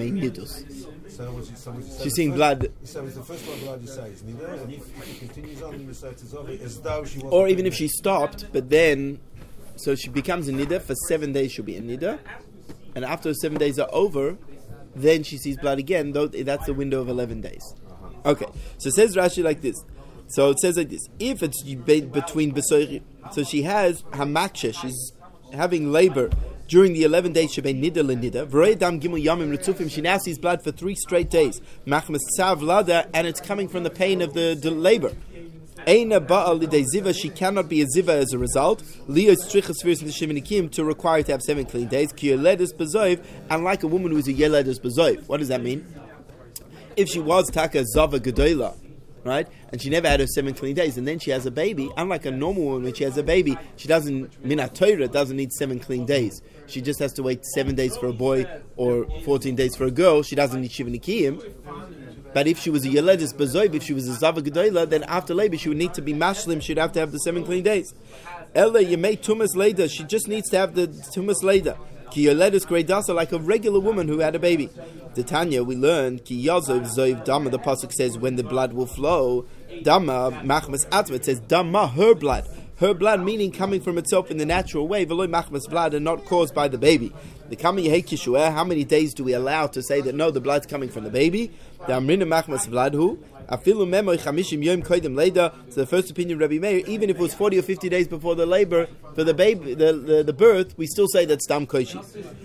nidus. So She's seeing blood. So it's the first one blood you say is nida, and if she continues on in the status of it as though she was. Or even if she stopped, but then, so she becomes a nida, for 7 days she'll be a nida, and after the 7 days are over, then she sees blood again, though that's the window of 11 days. Okay, so it says Rashi like this. So it says like this: if it's between besoiri, so she has hamaksha, she's having labor during the 11 days, shebei nida lenida. V'rei dam gimel yamim retzufim. She now sees blood for 3 straight days. Machmas tzav lada, and it's coming from the pain of the labor. Eina ba'al lidei ziva. She cannot be a ziva as a result. Lios strichas firs in the sheminikim to require to have 7 clean days. Ki yeledus bezoiv, and like a woman who is a yeledus bezoiv. What does that mean? If she was taka zava gedola, right, and she never had her 7 clean days, and then she has a baby, unlike a normal woman, when she has a baby, she doesn't, minat Torah, doesn't need 7 clean days. She just has to wait 7 days for a boy or 14 days for a girl. She doesn't need shiva nikiyim. But if she was a yeledis bezoiv, if she was a zava gedola, then after labor she would need to be mashlim. She'd have to have the 7 clean days. Ella yemei tumas leda. She just needs to have the tumas leda. Ki yoledus greidasa, like a regular woman who had a baby. The Tanya, we learned ki yazov zoiv dama. The pasuk says when the blood will flow. Dama machmas atzma. It says dama, her blood. Her blood meaning coming from itself in the natural way. Veloy machmas blood, and not caused by the baby. The kami yehei kishua. How many days do we allow to say that no, the blood's coming from the baby? The amrina machmas blood who. Afilu memoy chamishim yom koydem leda. So the first opinion of Rabbi Meir, even if it was 40 or 50 days before the labor for the baby, the birth, we still say that's stam koishi.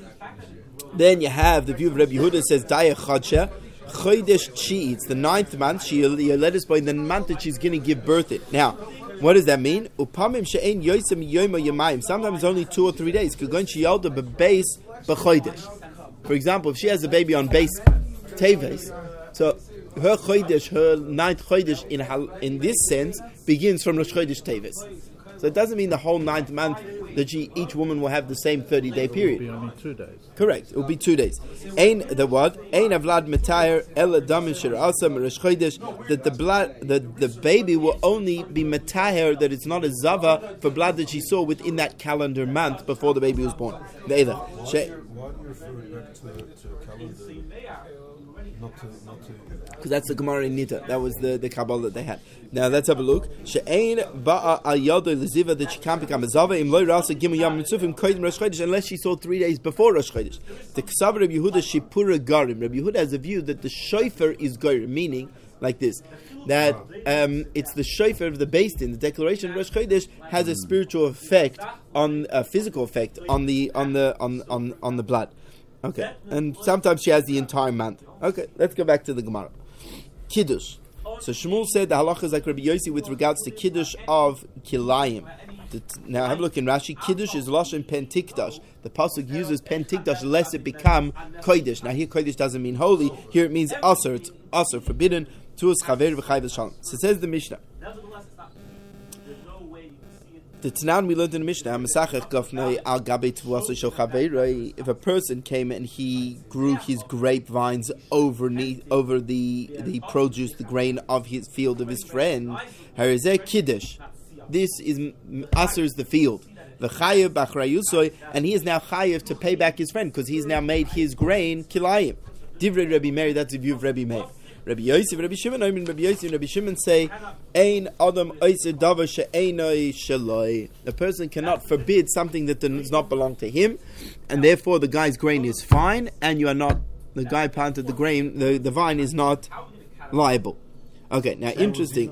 Then you have the view of Rabbi Yehuda says daya chadsha chodesh chi. It's the 9th month. She led us by the month that she's going to give birth in. Now, what does that mean? Upamim she'ein yoisem yoyma yamayim. Sometimes only 2 or 3 days. Kugon sheyalda bebeis b'chodesh. For example, if she has a baby on base teves, so her chodesh, her 9th chodesh in this sense begins from Rosh Chodesh Teves. So it doesn't mean the whole 9th month that each woman will have the same 30-day period. It will be only 2 days. Correct. It will be 2 days. Ein the what? Ein avlad metayer ela damin shirasam Rosh Chodesh, that the blood, the baby will only be metayer, that it's not a zava for blood that she saw within that calendar month before the baby was born. Why are you referring back to calendar? Not to. Because that's the Gemara in Nita. That was the Kabbalah that they had. Now let's have a look. She'ein ba'a al yado leziva, that she can't become a zava im loy rasa gimel yam mitzufim koydem Rosh Chodesh, unless she saw 3 days before Rosh Chodesh. The Ksav Rabbi Yehuda shipura garim. Rabbi Yehuda has a view that the shofar is garim, meaning like this, that it's the shofar of the Beis Din. The declaration of Rosh Chodesh has a spiritual effect, on a physical effect on the blood. Okay, and sometimes she has the entire month. Okay, let's go back to the Gemara. Kiddush. So Shmuel said the halacha is like Rabbi Yossi with regards to Kiddush of Kilayim. Now have a look in Rashi. Kiddush is Lashon Pentikdash. The pasuk uses Pentikdash lest it become Kodesh. Now here Kodesh doesn't mean holy. Here it means Asr. It's Asr, forbidden. Tuas Chaver v'Chai v'Shalom. So it says the Mishnah. The Tanan we learned in the Mishnah, if a person came and he grew his grapevines over the produce, the grain of his field of his friend, kiddush. This is asers the field. And he is now chayiv to pay back his friend because he's now made his grain kilayim. Divrei Rabbi Meir, that's the view of Rabbi Meir. Rabbi Yosef, Rabbi Shimon, Rabbi Yosef and Rabbi Shimon say, Ein Adam Oiser Davar She'enoi Shaloi. A person cannot forbid something that does not belong to him, and therefore the guy's grain is fine, and you are not, the guy planted the grain, the vine is not liable. Okay, now interesting.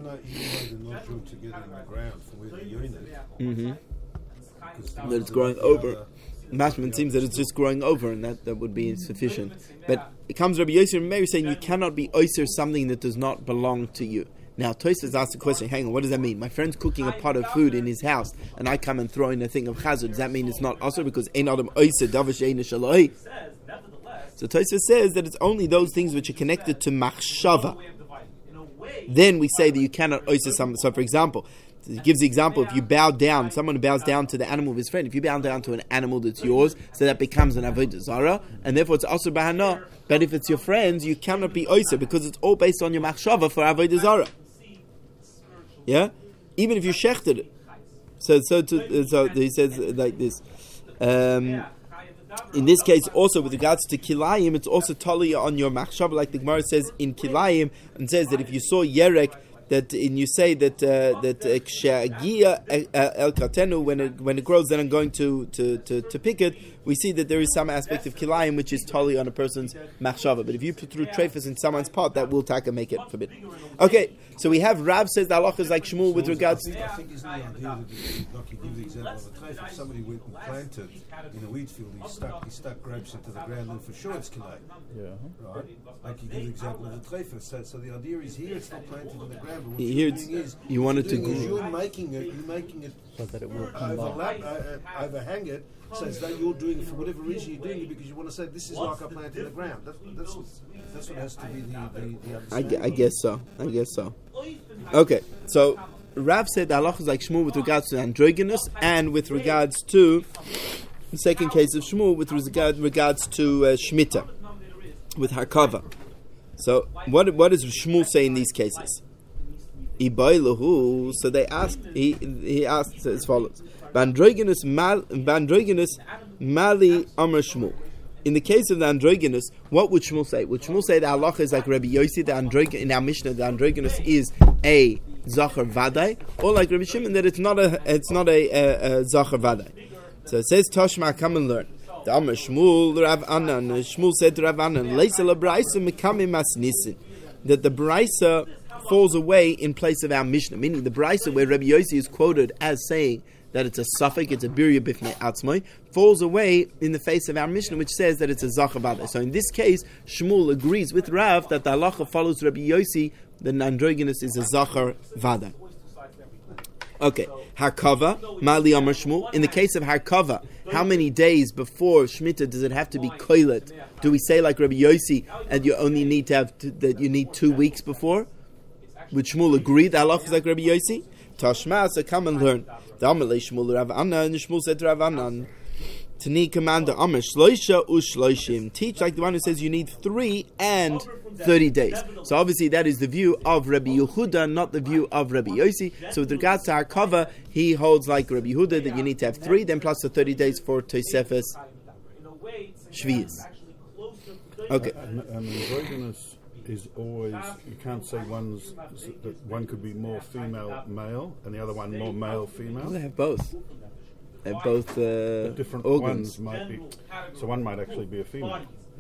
That it's growing over. Mashman seems that it's just growing over, and that would be insufficient. But it comes Rabbi Yosef and Mary saying you cannot be oyster something that does not belong to you. Now Tosfos asked the question, hang on, what does that mean? My friend's cooking a pot of food in his house, and I come and throw in a thing of chazir. Does that mean it's not osir because ein adam oyster davar she'eino shaloi? So Tosfos says that it's only those things which are connected to machshava. Then we say that you cannot oyster something. So for example, it gives the example, if you bow down, someone bows down to the animal of his friend, if you bow down to an animal that's yours, so that becomes an avodah zarah, and therefore it's asur b'hana. But if it's your friend's, you cannot be oiser, because it's all based on your machshava for avodah zarah. Yeah? Even if you shechted it. So he says like this. In this case, also with regards to kilayim, it's also totally on your machshava, like the Gemara says in kilayim, and says that if you saw yerek, that and you say that kshagia el katenu, when it grows, then I'm going to pick it. We see that there is some aspect of kilayim which is totally on a person's machshava. But if you put through treifas in someone's pot, that will taka make it forbidden. Okay, so we have Rav says the halacha is like Shmuel with regards. I think isn't the idea that, like you give the example of a treif, if somebody went and planted in a wheat field, he stuck grapes into the ground, and for sure it's kilayim. Yeah. Right? Like you give the example of the treif. So the idea is here it's not planted in the ground, but what Here you're doing is you want it to grow. grow. You're making it So that it will come overlap, overhang it, so as though you're doing it for whatever reason you're doing it because you want to say this is like I planted in the ground. That's what has to be the understanding. I guess so. Okay, so Rav said the halacha is like Shmuel with regards to androgynous and with regards to the second case of Shmuel with regards to Shemitah with Harkava. So what does Shmuel say in these cases? So they asked. He asked as follows: Bandrogynous mali amar Shmuel. In the case of the androgynous, what would Shmuel say? Would Shmuel say the halacha is like Rabbi Yossi, in our Mishnah, the androgynous is a zachar vadai, or like Rabbi Shimon that it's not a zachar vadai? So it says Toshma, come and learn. The Amar Shmuel Rav Anan. Shmuel said to Rav Anan, Leisa la brayso mekame mas nisin, that the brayso falls away in place of our Mishnah, meaning the brayso where Rabbi Yossi is quoted as saying that it's a suffix, it's a birya bifnei atzmai, falls away in the face of our Mishnah, which says that it's a zachar vadai. So in this case, Shmuel agrees with Rav that the halacha follows Rabbi Yossi, that androgynous is a zachar vadai. Okay, Harkava, Mali Amar Shmuel. In the case of Harkava, how many days before Shemitah does it have to be koilet? Do we say like Rabbi Yossi, and you only need to have that you need 2 weeks before? Would Shmuel agree that halacha is like Rabbi Yossi? Tashma, so come and learn. The Amalei Shmuel Rav Anan, and Shmuel said to Rav Anan, Tani commander Amar Shloisha Ushloishim. Teach like the one who says you need 3 and 30 days. So obviously that is the view of Rabbi Yehuda, not the view of Rabbi Yossi. So with regards to Harkava, he holds like Rabbi Yehuda that you need to have 3, then plus the 30 days for Tosefes Shvius. Okay. And androgynous is always, you can't say that one could be more female male and the other one more male female. They have both. They have both different organs. ones might be. So one might actually be a female.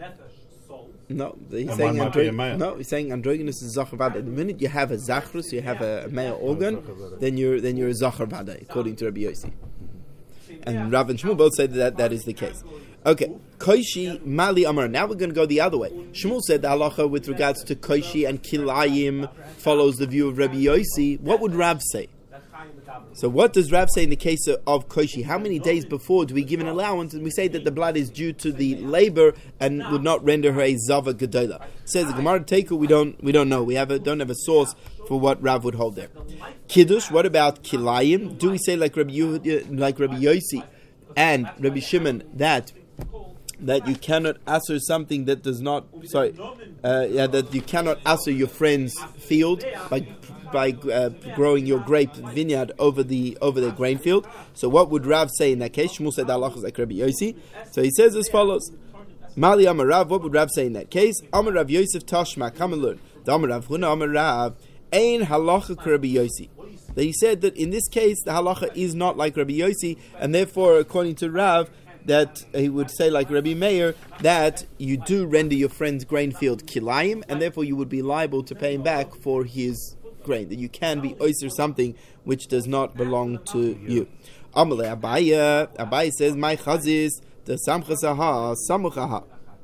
No, he's And saying one might be a male. No, he's saying androgynous is zachar vadai. The minute you have a zachrus, you have a male organ, then you're a zachar vadai, according to Rabbi Yossi. And Rav and Shmuel both say that is the case. Okay, koishi mali amar. Now we're going to go the other way. Shmuel said the halacha with regards to koishi and kilayim follows the view of Rabbi Yossi. What would Rav say? So what does Rav say in the case of koishi? How many days before do we give an allowance? And we say that the blood is due to the labor and would not render her a zava gedola. Says the Gemara Teiku, we don't know. We don't have a source for what Rav would hold there. Kiddush. What about kilayim? Do we say like Rabbi Yossi and Rabbi Shimon that you cannot answer something that does not? That you cannot answer your friend's field by growing your grape vineyard over their grain field. So what would Rav say in that case? Shmuel said that halacha is like Rabbi Yossi. So he says as follows: Mali Amar Rav. What would Rav say in that case? Amar Rav Yosef Tashma. Come and learn. The Amar Rav Huna Amar Rav Ein halacha Rabbi Yossi. That he said that in this case the halacha is not like Rabbi Yossi, and therefore according to Rav, that he would say like Rabbi Meir that you do render your friend's grain field kilayim, and therefore you would be liable to pay him back for his grain. That you can be oyster something which does not belong to you. Amalei Abaye says my chazis the samchasaha samuchaha.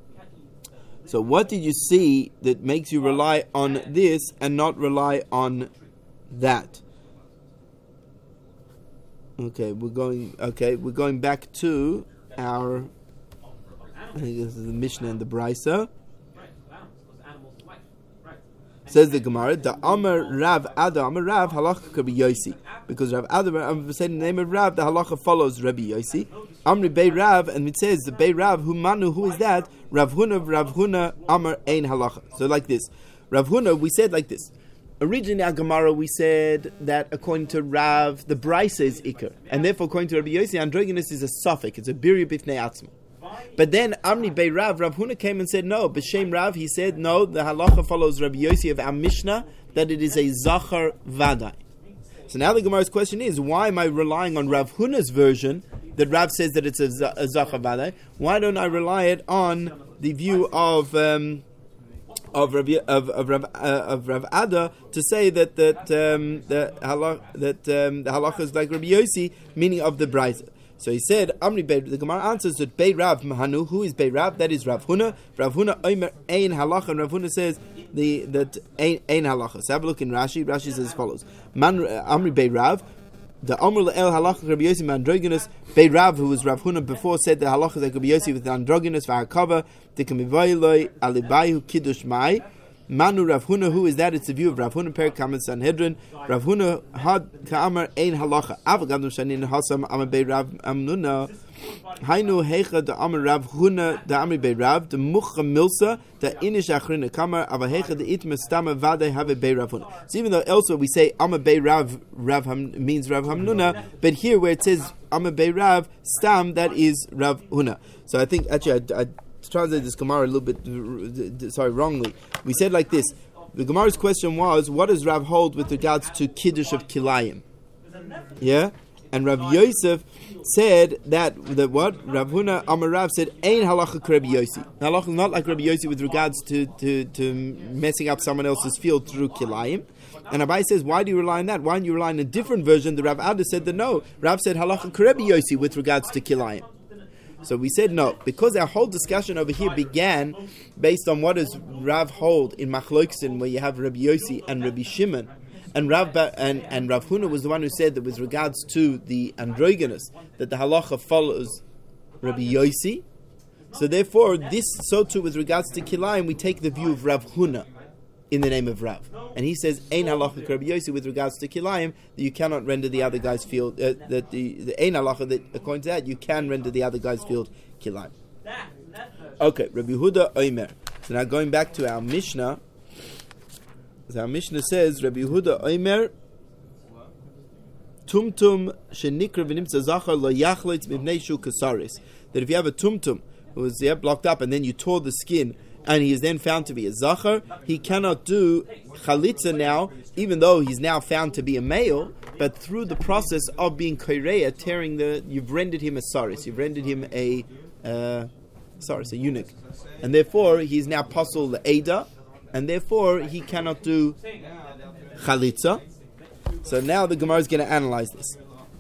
So what did you see that makes you rely on this and not rely on that? Okay, we're going back to our, I think this is the Mishnah and the Brisa. Says the Gemara, the Amar Rav Ada Amar Rav halacha Rabbi Yossi, because Rav Ada said in the name of Rav the halacha follows Rabbi Yossi. Amri Bei Rav, and it says the Bei Rav who is that? Rav Huna Amar Ein halacha. So like this, Rav Huna, we said like this. Originally, in our Gemara, we said that according to Rav, the Brisa is Iker, and therefore, according to Rabbi Yossi, androgynous is a suffix; it's a birya bifnei atzma. But then Amri Bei Rav Huna came and said no. B'Shem Rav, he said no. The halacha follows Rabbi Yossi of our Mishnah that it is a zachar vadai. So now the Gemara's question is, why am I relying on Rav Huna's version that Rav says that it's a zachar vadai? Why don't I rely it on the view of Rav Ada to say that the halacha is like Rabbi Yossi, meaning of the Brisa? So he said, Amri Bei, the Gemara answers that Bei Rav Mahanu, who is Bei Rav? That is Rav Huna. Rav Huna Omer Ein Halacha, and Rav Huna says that Ein Halacha. So have a look in Rashi. Rashi says as follows: Amri Bei Rav, the Amr El Halacha Rabbi Yossi Androgynous. Bei Rav, who was Rav Huna before, said the halacha is like Rabbi Yossi with the androgynous v'hakava dikamivayloi alibayu kiddush mai. Manu Rav Huna, who is that? It's the view of Rav Huna, Perik Kamen Sanhedrin. Rav Huna had ka'amar ein halacha. Avagadu shanin hasam amar Bei Rav Amnuna. Hainu heicha the amar Rav Huna the amri Bei Rav the mucha milsa the inish achrina kamar avahecha the itma stama vade have a Bei Rav Huna. So even though elsewhere we say amar Bei Rav means Rav Hamnuna, but here where it says amar Bei Rav stam, that is Rav Huna. So I think actually I translate this Gemara a little bit wrongly. We said like this: the Gemara's question was, what does Rav hold with regards to Kiddush of Kilayim? Yeah? And Rav Yosef said that what? Rav Huna Amar Rav said, Ein halacha Rabbi Yossi. The halacha is not like Rabbi Yossi with regards to messing up someone else's field through Kilayim. And Abai says, why do you rely on that? Why don't you rely on a different version? The Rav Ada said that no. Rav said halacha Rabbi Yossi with regards to Kilayim. So we said no, because our whole discussion over here began based on what does Rav hold in Machloksin, where you have Rabbi Yossi and Rabbi Shimon, and Rav Huna was the one who said that with regards to the androgynous, that the halacha follows Rabbi Yossi. So therefore, this so too with regards to Kilayim, we take the view of Rav Huna in the name of Rav, and he says Ein halacha Rabbi Yossi with regards to Kilayim, that you cannot render the other guy's field that the Ein halacha, that according to that you can render the other guy's field Kilayim. Okay, Rabbi Yehuda Omer. So now going back to our Mishnah, as our Mishnah says, Rabbi Yehuda Omer Tumtum shenikra v'nimtza zachar lo yachloitz mivnei shu kasaris. That if you have a tumtum who was blocked up and then you tore the skin, and he is then found to be a zachar, he cannot do chalitza now, even though he's now found to be a male, but through the process of being koreya, tearing you've rendered him a saris, you've rendered him a eunuch, and therefore he's now pasul the Eda, and therefore he cannot do chalitza. So now the Gemara is going to analyze this.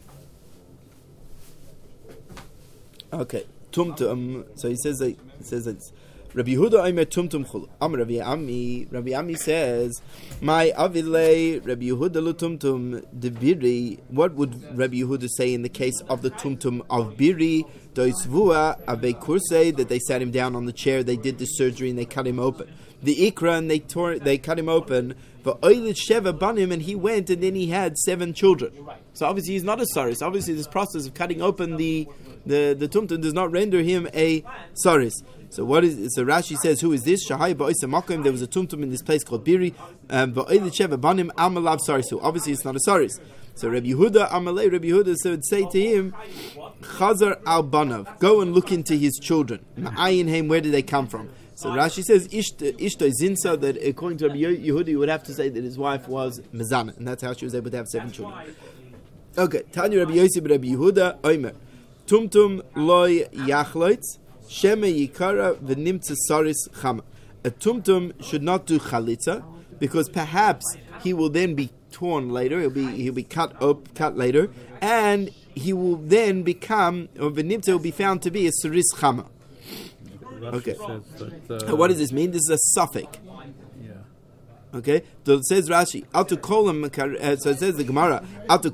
Okay, tumtum. So he says that Rabbi Yehuda Omer tumtum chulu. Rabbi Ami says, my avile Rabbi Yehuda lo tumtum de biri. What would Rabbi Yehuda say in the case of the tumtum of biri? Doisvua abe kurse, that they sat him down on the chair, they did the surgery and they cut him open. The ikra, and they cut him open. But oilit sheva banim, and he went and then he had 7 children. So obviously he's not a saris. Obviously this process of cutting open the tumtum does not render him a saris. So Rashi says, who is this? Shahai ba'oisa makom. There was a tumtum in this place called Biri. Ba'oilit sheva banim amalav saris. So obviously it's not a saris. So Rabbi Yehuda would say to him, Chazar al banav, go and look into his children. Ma'ayin heim, where did they come from? So Rashi says, Ishto zinsa, that according to Rabbi Yehuda, you would have to say that his wife was mezana, and that's how she was able to have 7 children. Okay, Tanya Rabbi Yosef Rabbi Yehuda Omer tumtum loy yachloitz sheme yikara v'nimtza saris chama. A tumtum should not do chalitza, because perhaps he will then be torn later. He'll be cut later, and he will then become, or v'nimtza will be found to be a saris chama. Okay. What does this mean? This is a suffix. Okay, so it says Rashi, so it says the Gemara,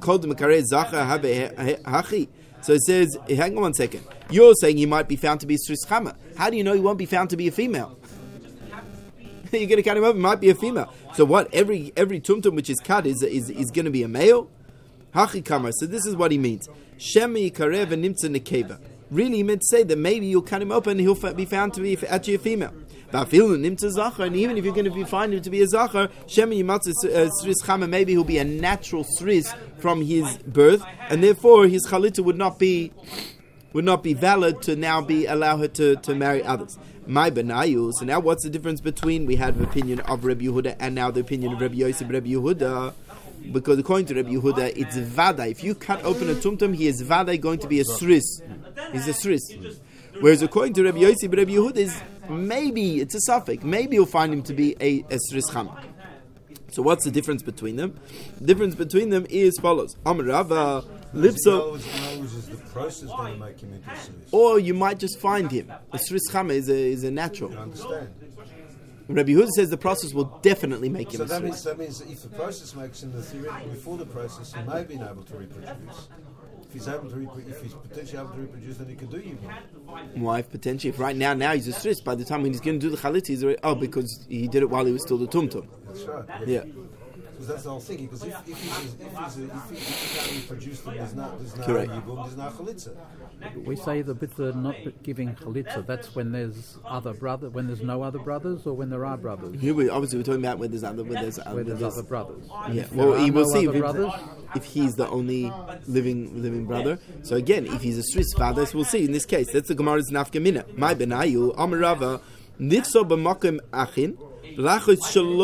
so it says, hang on one second, you're saying he might be found to be a Sris Chama. How do you know he won't be found to be a female? You're going to cut him up, it might be a female. So what, every tumtum which is cut is going to be a male? Hachi Kamar, so this is what he means. Shemi Karev and Nimtza Nekeva. Really, he meant to say that maybe you'll cut him open and he'll be found to be actually a female. And even if you're going to find him to be a zachar, maybe he'll be a natural sris from his birth, and therefore his chalitza would not be would not be valid to now allow her to marry others. My benayu. So now, what's the difference between we had the opinion of Rabbi Yehuda and now the opinion of Rabbi Yosef, Rabbi Yehuda? Because according to Rabbi Yehuda, it's vada. If you cut open a tumtum, he is vada going to be a sris. He's a sris. Whereas according to Rabbi Yosef, Rabbi Yehuda is maybe it's a suffix. Maybe you'll find him to be a sris chama. So what's the difference between them? The difference between them is follows. Amar Rava lipso. Is the process going to make him into a sris? Or you might just find him. A sris chama is a natural. I understand. Rabbi Yehuda says the process will definitely make him So a that sris. means if the process makes him the theoretical before the process, he may have been able to reproduce. If he's potentially able to reproduce, then he can do Yibum. Wife potentially. If right now he's a stris. By the time when he's going to do the chalit, he's already, because he did it while he was still the tumtum. That's right. Yeah. Because that's the whole thing. Because if he can't reproduce them, there's no Correct. Yibum, there's no chalitza. We say the bit not giving chalitza. That's when there's when there's no other brothers, or when there are brothers. Here we're talking about where there's other brothers. Yeah. If Well, there he are will no see other brothers. if he's the only living brother. So again, if he's a Swiss father, so we'll see in this case. That's the Gemara's nafkamina. My benayu Amarava nifso b'makim achin. What will be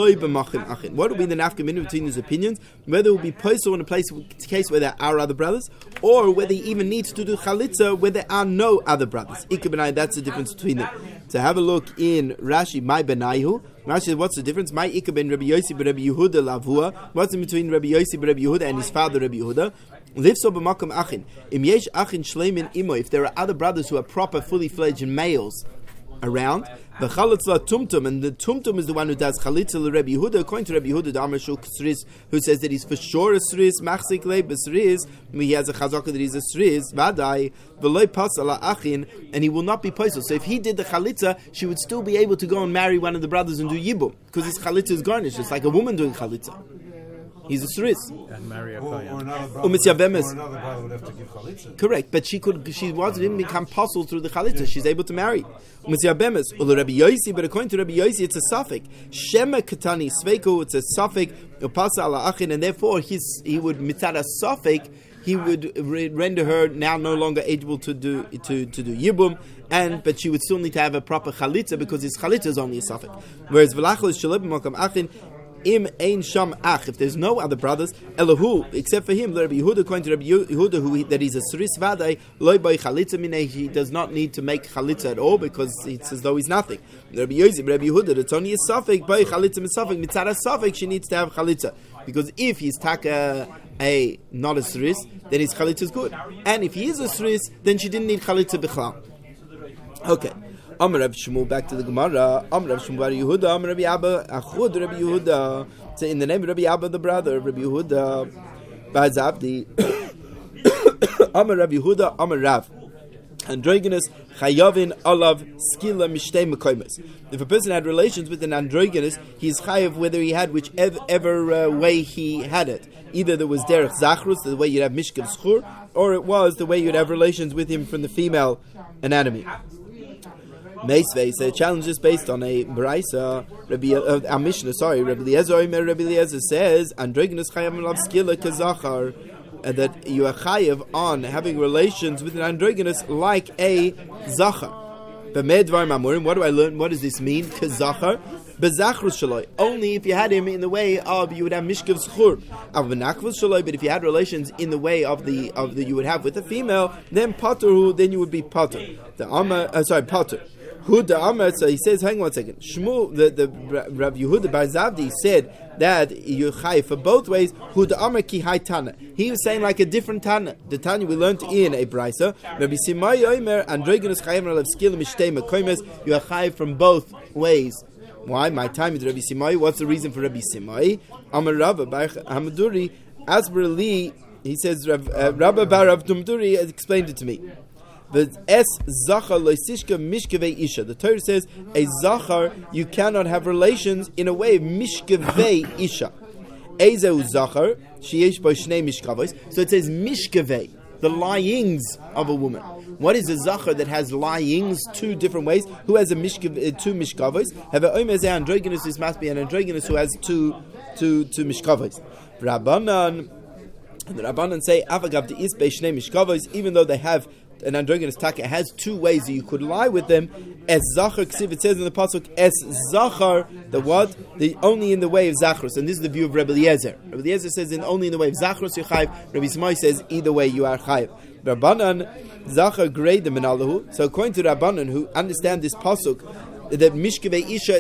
the nafkamina between these opinions? Whether it will be posel in a case where there are other brothers, or whether he even needs to do chalitza where there are no other brothers. That's the difference between them. So have a look in Rashi, my benayu. Rashi says, what's the difference? My ikka ben Rabbi Yossi ben Rabbi Yehuda lavua. What's in between Rabbi Yossi ben Rabbi Yehuda and his father Rabbi Yehuda? Livso b'makom achin. Im yesh achin shleimin imo. If there are other brothers who are proper, fully fledged males around, the chalitza tumtum, and the tumtum is the one who does chalitza l'Rebbe Yehuda. According to Rebbe Yehuda, the Amar Shul Sris, who says that he's for sure a sris, machzik le b'sris, he has a chazaka that he's a sris, vadai v'loy pasal achin, and he will not be posel. So if he did the chalitza, she would still be able to go and marry one of the brothers and do yibum, because his chalitza is garnished. It's like a woman doing chalitza. He's a sris. And marry a Or kohen. another brother would have to give chalitza. Correct, but she didn't become apostle through the chalitza. She's able to marry. But according to Rabbi Yossi, it's a suffix. Shema katani sveiku, it's a suffix. And therefore, he would mitzad a suffix. He would render her now no longer able to do yibum, but she would still need to have a proper chalitza because his chalitza is only a suffix. Whereas v'lachol is shalib b'makam achin. Im ein sham ach. If there's no other brothers, elahu except for him, Rabbi Yehuda, according to Rabbi Yehuda, that he's a sris vadai, loy by chalitza minei. He does not need to make chalitza at all because it's as though he's nothing. Rabbi Yehuda, it's only a suffix by chalitza misafik mitzara suffix. She needs to have chalitza because if he's taka a not a sris, then his chalitza is good, and if he is a sris, then she didn't need chalitza b'chlal. Okay. Amar Rav Shmuel, back to the Gemara. Amar Rav Shmuel bar Yehuda, Amar Rabbi Abba, Achud Rabbi Yehuda. So in the name of Rabbi Abba, the brother of Rabbi Yehuda, Bazavdi. Amar Rabbi Yehuda, Amar Rav. Androgynous chayavin alav skila mishtei mekoymes. If a person had relations with an androgynous, he is chayav whether he had whichever way he had it. Either there was derech zachrus, the way you'd have mishkav schur, or it was the way you'd have relations with him from the female anatomy. Meisvei, so challenge is based on a Baraisa, our Mishnah, Rabbi Eliezer says, androgynous chayav alav skila kazachar, that you are chayav on having relations with an androgynous like a zachar. What do I learn? What does this mean? Kazachar, bezachrus shaloi. Only if you had him in the way of you would have mishkav schur. Avnakvus shaloi. But if you had relations in the way of the you would have with a female, then pater, then you would be pater. Pater. Huda Amar, so he says, hang on a second. Shmuel, the Rav Yehuda bar Zavdi said that you chai for both ways. Huda Amar ki hai Tana. He was saying like a different Tana. The Tana we learned in a Brisa. Rabbi Simai Omer androgynous chayim alav skill mishtei mekoymes. You are chai from both ways. Why? My time is Rabbi Simai. What's the reason for Rabbi Simai? Amar Rabba bar Hamaduri Asber Li. He says Rabba bar Rav Dumduri explained it to me. The Torah says a zachar you cannot have relations in a way of mishkavei isha. Ezeu zachar sheyesh bo shnei mishkavos. So it says mishkavei, the lyings of a woman. What is a zachar that has lyings two different ways? Who has a two mishkavos? Have a omer ze androgynous. This must be an androgynous who has two mishkavos. Rabbanan. And the Rabbanan say, even though they have an androgynous taka has two ways that you could lie with them. Es zachar ksiv, it says in the pasuk, es zachar, the what? The only in the way of zachrus, and this is the view of Rebbe Eliezer. Rebbe Eliezer says only in the way of zachrus you're chayiv. Rabbi Yismael says either way you are chayiv. Rabbanan zachar grade the menalahu. So according to Rabbanan, who understand this pasuk, that mishkevei isha,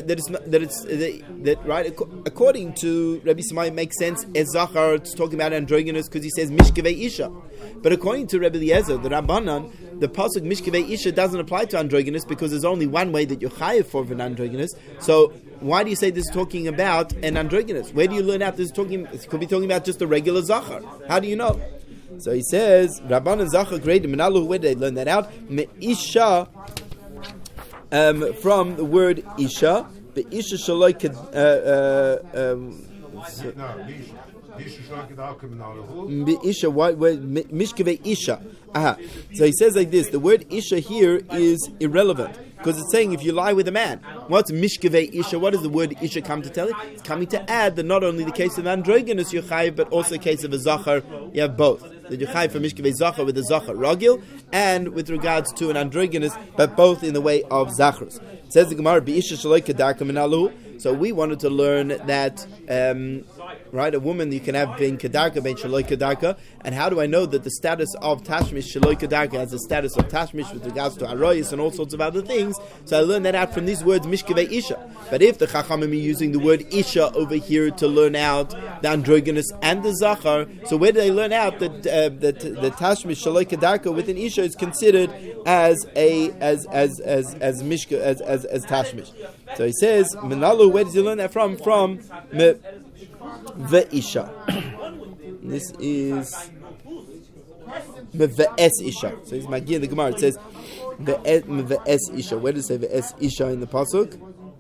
according to Rabbi Yismael, it makes sense as zachar, it's talking about androgynous because he says mishkevei isha. But according to Rebbe Eliezer, the Rabbanan, the pasuk mishkevei isha doesn't apply to androgynous because there's only one way that you're chayiv for an androgynous. So why do you say this is talking about an androgynous? Where do you learn out this is talking? It could be talking about just a regular zachar. How do you know? So he says Rabbanan zachar grade menalu. Where did they learn that out? Me isha. From the word isha, the isha shaloi isha, mishkevei isha. Aha. So he says like this: the word isha here is irrelevant because it's saying if you lie with a man. What's mishkevei isha? What does the word isha come to tell you? It's coming to add that not only the case of androgynous you're chayiv, but also the case of a zachar you have both. That you're chayiv for mishkevei zachar with the zachar ragil, and with regards to an androgynous, but both in the way of zachrus. Says the Gemara, "B'isha shaloi kedarka minalu." So we wanted to learn that, right? A woman you can have being kedarka, being shaloi kedarka, and how do I know that the status of tashmish shaloi kedarka has the status of tashmish with regards to aroyis and all sorts of other things? So I learned that out from these words mishkevei isha. But if the chachamim are using the word isha over here to learn out the androgynous and the zachar, so where do they learn out that the tashmish shaloi kedarka within isha is considered as mishka as tashmish? So he says, Menalu, where does he learn that from? From Ve'isha. This is Ve'es Isha. So he's Magir the Gemara. It says Ve'es Isha. Where does it say Ve'es Isha in the pasuk?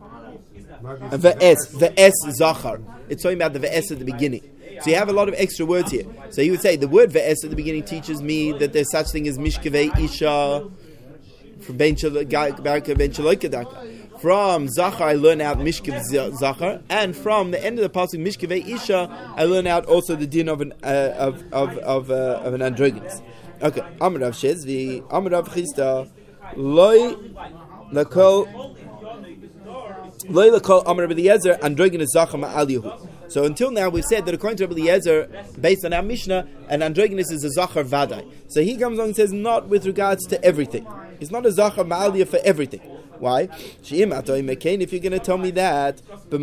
Ve'es Zachar. It's talking about the Ve'es at the beginning. So you have a lot of extra words here. So he would say the word Ve'es at the beginning teaches me that there's such thing as Mishkevei Isha from Ben Shaloi Kedaka. From Zachar, I learn out Mishkev Zachar, and from the end of the pasuk Mishkevei Isha, I learn out also the din of an androgynous. Okay, Amar Rav Shezvi, Amar Rav Chisda, Loi lakol Amar Rabbi Eliezer androgynous Zachar ma'alihu. So until now we've said that according to Rabbi Eliezer, based on our Mishnah, an androgynous is a Zachar Vadai. So he comes along and says not with regards to everything. It's not a Zachar ma'aliyah for everything. Why? If you're going to tell me that,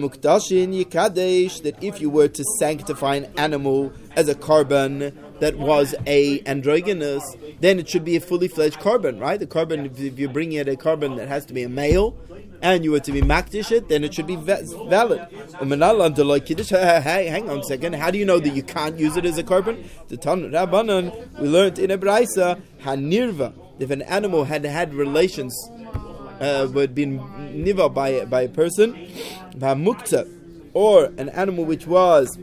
that if you were to sanctify an animal as a korban that was a androgynous, then it should be a fully fledged korban, right? The korban, if you're bringing it a korban that has to be a male, and you were to be makdish it, then it should be valid. Hey, hang on a second. How do you know that you can't use it as a korban? The Tanur Rabbanan, we learned in a Braisa, Hanirva, if an animal had relations had been niva by a person, mukta, or an animal which was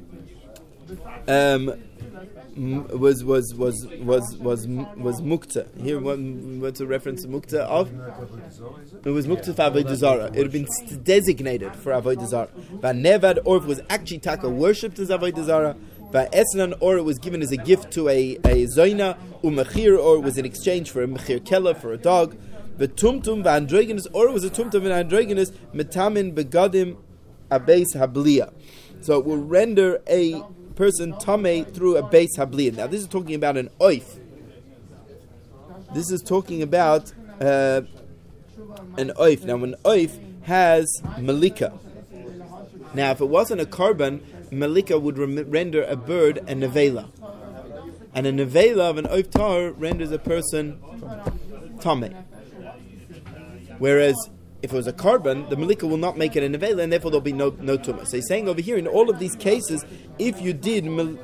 mukta. Here, what's a reference to mukta of? It was mukta for avodah zarah. It had been designated for avodah zarah. Nevad, or if it was actually taka worshipped as avodah zarah. Esnan, or it was given as a gift to a zoina, umachir, or it was in exchange for a mechir kela, for a dog. The tumtum v'androgynous, or it was a tumtum and androgynous, metamin begadim abeis habliya. So it will render a person tamei through a beis habliya. Now this is talking about an oif. This is talking about an oif. Now an oif has malika. Now if it wasn't a korban, malika would render a bird a nevela. And a nevela of an oif tar renders a person tamei. Whereas if it was a korban, the malika will not make it a nevela, and therefore there'll be no tumah. So he's saying over here, in all of these cases, if you did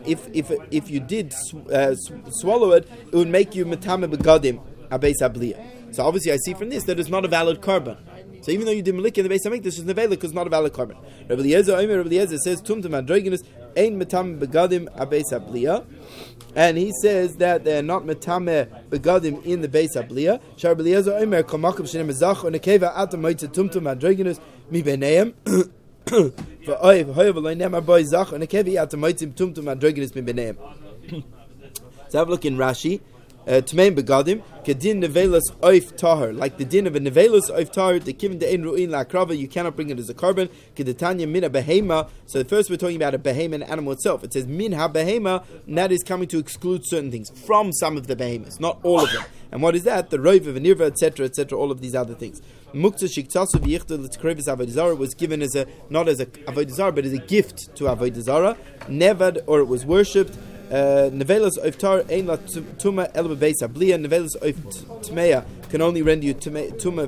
swallow it, it would make you metame begadim abeis habliya. So obviously, I see from this that it's not a valid korban. So even though you did malika in the Beis Hamikdash, this is nevela because it's not a valid korban. Rabbi Eliezer says tumtum androgynous ein metame begadim abeis habliya. And he says that they're not metame begadim in the Beis Habliya. Shar Eliezer Omer kol makom shenem zach and akeva atam moitze tumtum androgynous mi bneihem. V'oy v'loy nemar boy zach and akeva atam moitze tumtum androgynous mi bneihem. So have a look in Rashi. Tmeim begadim, kedin nevelas oif tahar, like the din of a nevelas oif tahar, the kivin de ein ru'in la akrava, you cannot bring it as a carbon. Kedetanya min behema. So first we're talking about a behema, an animal itself. It says min ha behema, and that is coming to exclude certain things from some of the behemoths, not all of them. And what is that? The rov of a nirva, etc., all of these other things. Muktzah shiktasu v'yichta l'tkrevis avodah zarah was given as a, not as a avodah zarah, but as a gift to avodah zarah. Nevad, or it was worshipped. Nevelas oiftar ein la tuma el bebeis hablia. Nevelas oif tmeya can only render you tuma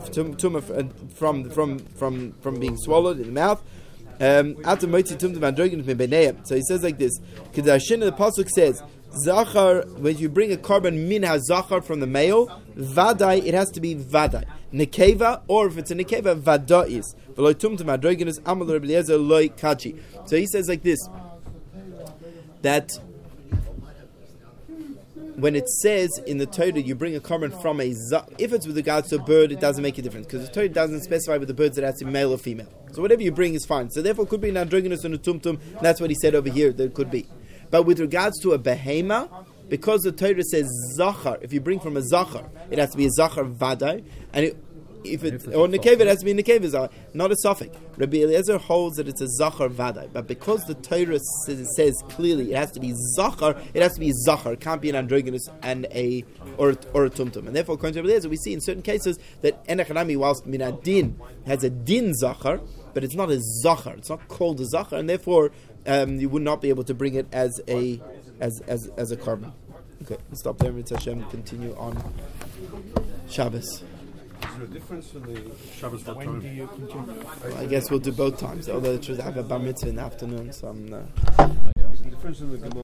from being swallowed in the mouth. So he says like this. Kedashin, the pasuk says, Zachar, when you bring a carbon min ha-zachar from the male, vadai, it has to be vadai. Nekeva, or if it's a nekeva, vadais. So he says like this, that when it says in the Torah you bring a carbon from a if it's with regards to a bird, it doesn't make a difference because the Torah doesn't specify with the birds that it has to be male or female. So whatever you bring is fine. So therefore it could be an androgynous and a tumtum. That's what he said over here, that it could be. But with regards to a behema, because the Torah says zachar, if you bring from a zachar, it has to be a zachar vadai, and if or nekeva, it has to be nekeva zachar, not a suffix. Rabbi Eliezer holds that it's a zachar vadai, but because the Torah says clearly it has to be zachar, it has to be zachar. It can't be an androgynous and a tumtum. And therefore, according to Rabbi Eliezer, we see in certain cases that enechanami, whilst minadin has a din zachar, but it's not a zachar. It's not called a zachar, and therefore you would not be able to bring it as a carbon. Okay, we'll stop there. Mitzvah Hashem, continue on Shabbos. Is there a difference in the Shabbos When do you continue? Well, I guess we'll do both times. Although I have a bar mitzvah in the afternoon, so I'm. The difference in the Gemara